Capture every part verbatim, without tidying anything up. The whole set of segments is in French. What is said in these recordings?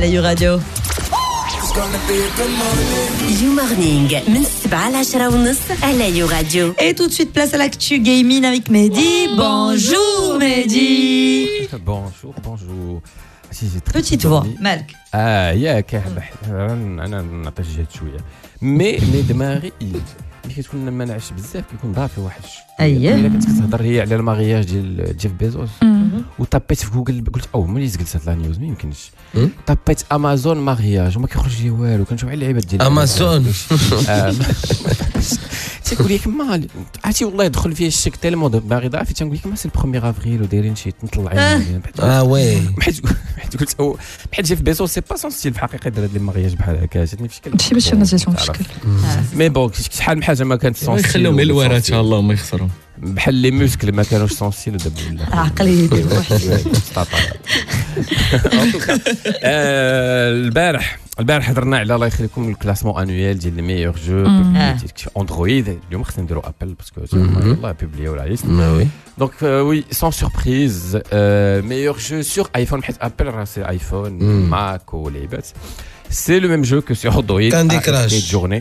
على يو راديو. You Morning من سبعة لعشرة ونص على يو راديو. Et tout de suite, place à l'actu gaming avec Mehdi. Bonjour Mehdi. Bonjour, bonjour. Petite voix, Malk. اه ياك انا نعطيك جهد شويه مي مي دماغي ملي كتكون ما نعش بزاف كيكون ضافي واحد اييه الا كنت كتهضر هي على المارياج ديال جيف بيزوس وطابيت في جوجل قلت او ملي جلست هاد لا نيوز ما يمكنش طابيت امازون مارياج وما كيخرج لي والو كنشوف على اللعيبات ديال امازون تيقول لك ما عرفتي والله يدخل فيه الشك تالمون باغي ضعفي تنقول لك ما سي البروميير افريل ودايرين شي نطلعين اه وي حيت حيت قلت او بحال جيف بيزوس سي با سون ستيل في الحقيقه دار هاد لي مارياج بحال هكا جاتني في شكل ماشي باش انا جاتهم في شكل مي بون شحال من حاجه ما كانت سونسيل خليهم الورثه ان شاء الله ما يخسروا بحال لي موسكل ما كانوش سونسيل دابا ولا عقلي البارح البارح هضرنا على الله يخليكم الكلاسمون انويل ديال لي ميور جو اندرويد اليوم خصنا نديرو ابل باسكو يلاه بوبليو لا ليست وي دونك وي سون سوربريز ميور جو سور ايفون حيت ابل راه سي ايفون ماك ولعيبات سي لو ميم جو كو سور اندرويد كاندي كراش جورني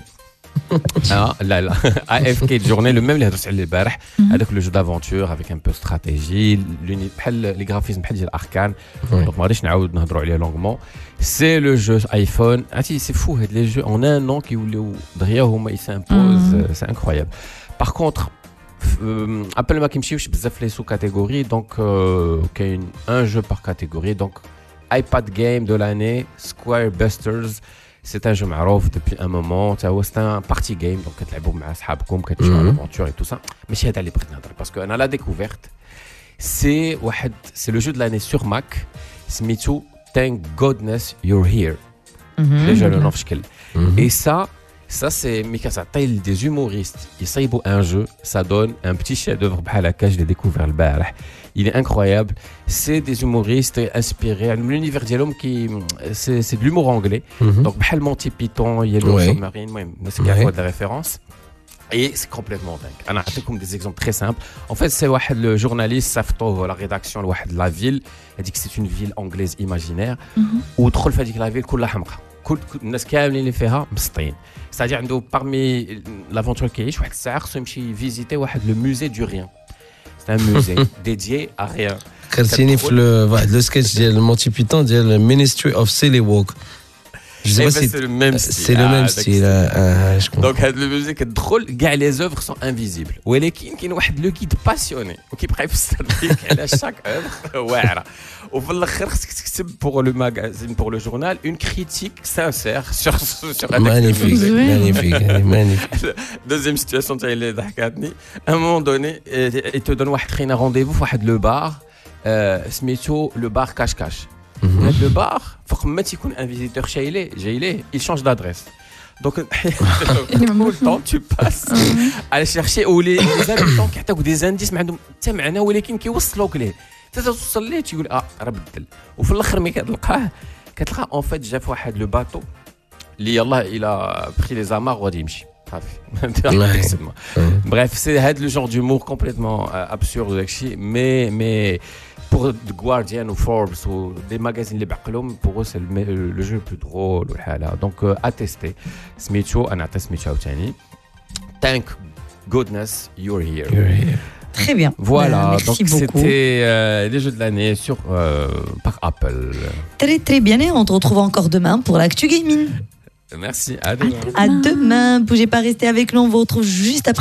اه لا لا اي اف كي جورني لو ميم اللي هضرت عليه البارح هذاك لو جو دافونتور افيك ان بو استراتيجي بحال لي غرافيزم بحال ديال اركان دونك ما غاديش نعاود نهضروا عليه لونغمون سي لو جو ايفون عرفتي سي فو هاد لي جو اون ان نون كيوليو دغيا هما يسامبوز سي انكرويابل باغ كونطخ ابل ما كيمشيوش بزاف لي سو كاتيجوري دونك كاين ان جو بار كاتيجوري دونك iPad game de l'année Square Busters c'est un jeu معروف depuis un moment هو c'est un party game donc كتلعبوا مع اصحابكم كتمشيو l'aventure et tout ça ماشي هذا اللي بغيت نهضر باسكو انا لا ديكوفيرت سي واحد سي لو جو de l'année sur Mac سميتو Thank Goodness You're Here déjà le nom في شكل et ça ça c'est Mika Satel des humoristes ils صايبوا un jeu ça donne un petit chef d'œuvre بحال هكا je l'ai découvert البارح il est incroyable c'est des humoristes inspirés l'univers ديالهم qui c'est c'est de l'humour anglais donc بحال Monty Python Yellow Submarine المهم الناس كيعرفوا هاد الريفيرونس et c'est complètement dingue انا نعطيكم des exemples très simples en fait c'est واحد le journaliste صيفطوه la rédaction لواحد la ville هذيك c'est une ville anglaise imaginaire ودخل في هذيك la ville كلها حمقى كل الناس كاملين اللي فيها مسطين c'est-à-dire عنده parmi l'aventure كيعيش واحد الساعه خصو يمشي فيزيتي واحد لو musée du rien c'est un musée dédié à rien كرتيني في واحد لو سكيتش ديال مونتي بيتون ديال Ministry of Silly Walk Je sais pas si c'est le même style. C'est le même style. Ah, je comprends. Donc, le musique تدخل كاع les œuvres sont invisibles. ولكن كاين واحد لو كيد باسيوني وكيبقى يفسر لك على شاك œuvre واعره. وفي الاخر خصك تكتب pour le magazine pour le journal une critique sincère sur sur la magnifique magnifique magnifique. Deuxième situation تاع اللي ضحكاتني. À un moment donné, il te donne واحد خينا rendez-vous في واحد le bar سميتو le bar cache cache. Le bar, faut que tu un visiteur chez lui, il change d'adresse. Donc, tout le temps, tu passes à aller chercher ou les habitants qui ont des indices, mais tu sais, mais ولكن كيوصلوك ليه. توصل ليه تقول اه راه بدل. وفي الاخر ملي كتلقاه كتلقى en fait جا في واحد لو باطو اللي يلاه الى بري لي زامار وغادي يمشي. صافي. Bref, c'est هاد le genre d'humour complètement absurde mais mais pour The Guardian ou Forbes ou des magazines اللي بعقلهم pour eux c'est le, le jeu le plus drôle والحاله donc euh, à tester سميتو انا عطيت سميتو عاوتاني Thank Goodness You're Here. You're here. Très bien. Voilà, Merci donc beaucoup. c'était euh, les jeux de l'année sur euh, par Apple. Très très bien et on te retrouve encore demain pour l'actu gaming. Merci, à demain. À demain. Bougez pas, restez avec nous, on vous retrouve juste après.